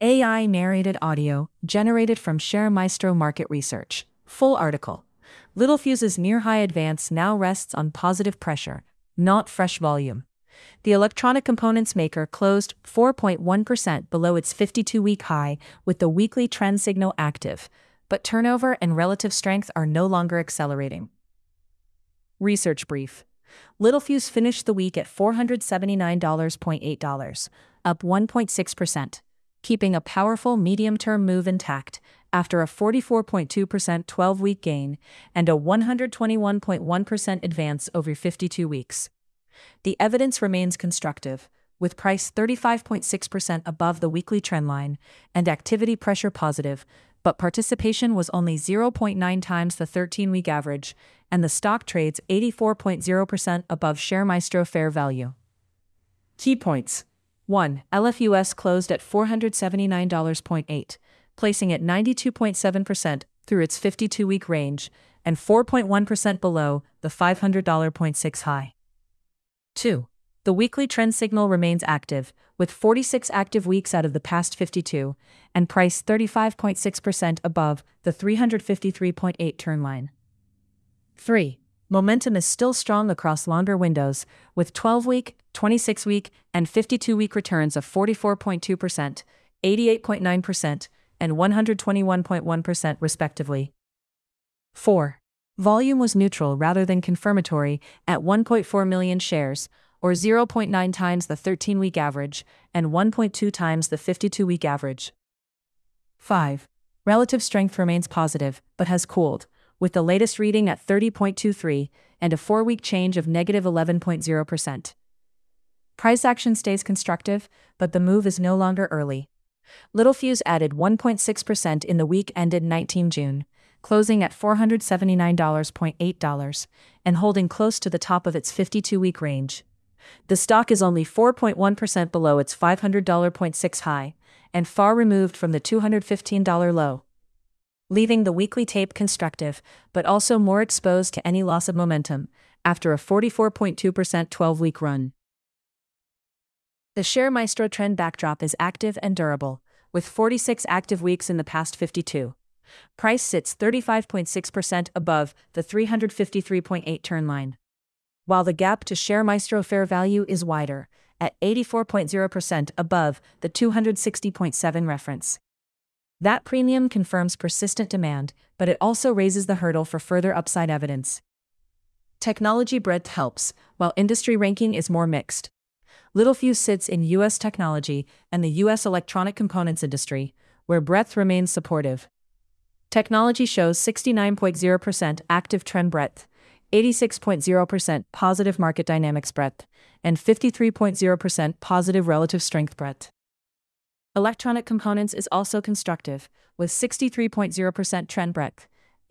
AI narrated audio generated from ShareMaestro Market Research. Full article. Littlefuse's near-high advance now rests on positive pressure, not fresh volume. The electronic components maker closed 4.1% below its 52-week high with the weekly trend signal active, but turnover and relative strength are no longer accelerating. Research brief. Littelfuse finished the week at $479.8, up 1.6%, keeping a powerful medium-term move intact after a 44.2% 12-week gain and a 121.1% advance over 52 weeks. The evidence remains constructive, with price 35.6% above the weekly trendline and activity pressure positive, but participation was only 0.9 times the 13-week average, and the stock trades 84.0% above ShareMaestro fair value. Key points. 1. LFUS closed at $479.8, placing it 92.7% through its 52-week range and 4.1% below the $500.6 high. 2. The weekly trend signal remains active, with 46 active weeks out of the past 52, and price 35.6% above the 353.8 turn line. 3. Momentum is still strong across longer windows, with 12-week, 26-week, and 52-week returns of 44.2%, 88.9%, and 121.1% respectively. 4. Volume was neutral rather than confirmatory at 1.4 million shares, or 0.9 times the 13-week average and 1.2 times the 52-week average. 5. Relative strength remains positive, but has cooled, with the latest reading at 30.23 and a 4-week change of negative 11.0%. Price action stays constructive, but the move is no longer early. Littelfuse added 1.6% in the week ended 19 June, closing at $479.8 and holding close to the top of its 52-week range. The stock is only 4.1% below its $500.6 high and far removed from the $215 low, leaving the weekly tape constructive but also more exposed to any loss of momentum after a 44.2% 12-week run. The ShareMaestro trend backdrop is active and durable, with 46 active weeks in the past 52. Price sits 35.6% above the 353.8 turn line, while the gap to ShareMaestro fair value is wider, at 84.0% above the 260.7 reference. That premium confirms persistent demand, but it also raises the hurdle for further upside evidence. Technology breadth helps, while industry ranking is more mixed. Littelfuse sits in U.S. technology and the U.S. electronic components industry, where breadth remains supportive. Technology shows 69.0% active trend breadth, 86.0% positive market dynamics breadth, and 53.0% positive relative strength breadth. Electronic components is also constructive, with 63.0% trend breadth,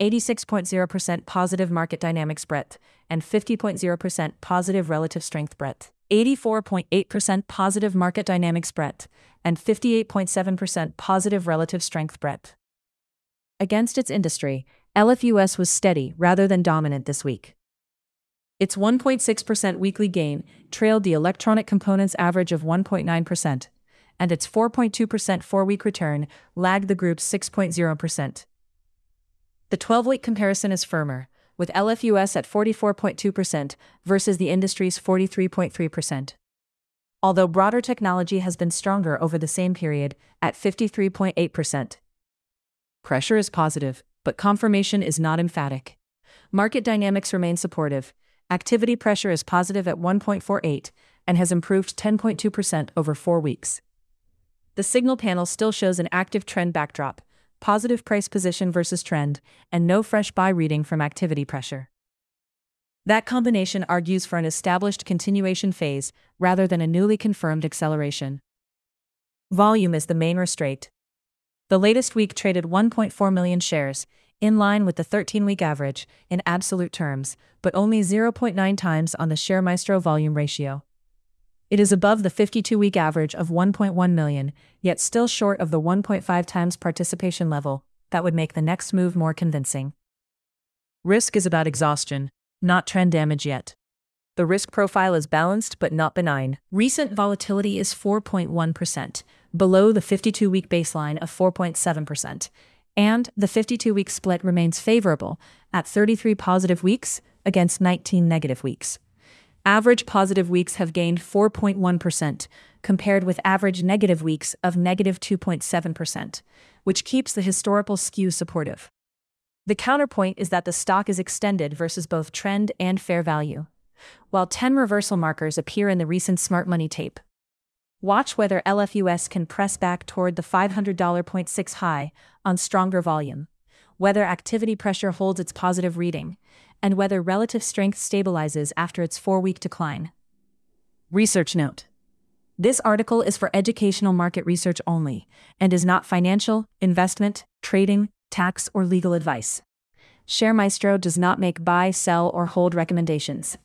86.0% positive market dynamics breadth, and 50.0% positive relative strength breadth, 84.8% positive market dynamics breadth, and 58.7% positive relative strength breadth. Against its industry, LFUS was steady rather than dominant this week. Its 1.6% weekly gain trailed the electronic components average of 1.9%, and its 4.2% 4-week return lagged the group's 6.0%. The 12-week comparison is firmer, with LFUS at 44.2% versus the industry's 43.3%. Although broader technology has been stronger over the same period, at 53.8%. Pressure is positive, but confirmation is not emphatic. Market dynamics remain supportive. Activity pressure is positive at 1.48 and has improved 10.2% over 4 weeks. The signal panel still shows an active trend backdrop, positive price position versus trend, and no fresh buy reading from activity pressure. That combination argues for an established continuation phase rather than a newly confirmed acceleration. Volume is the main restraint. The latest week traded 1.4 million shares, in line with the 13-week average in absolute terms, but only 0.9 times on the ShareMaestro volume ratio. It is above the 52-week average of 1.1 million, yet still short of the 1.5 times participation level that would make the next move more convincing. Risk is about exhaustion, not trend damage yet. The risk profile is balanced but not benign. Recent volatility is 4.1%, below the 52-week baseline of 4.7%, and the 52-week split remains favorable at 33 positive weeks against 19 negative weeks. Average positive weeks have gained 4.1%, compared with average negative weeks of negative 2.7%, which keeps the historical skew supportive. The counterpoint is that the stock is extended versus both trend and fair value, while 10 reversal markers appear in the recent smart money tape. Watch whether LFUS can press back toward the $500.6 high on stronger volume, whether activity pressure holds its positive reading, and whether relative strength stabilizes after its 4-week decline. Research note: this article is for educational market research only and is not financial, investment, trading, tax, or legal advice. ShareMaestro does not make buy, sell, or hold recommendations.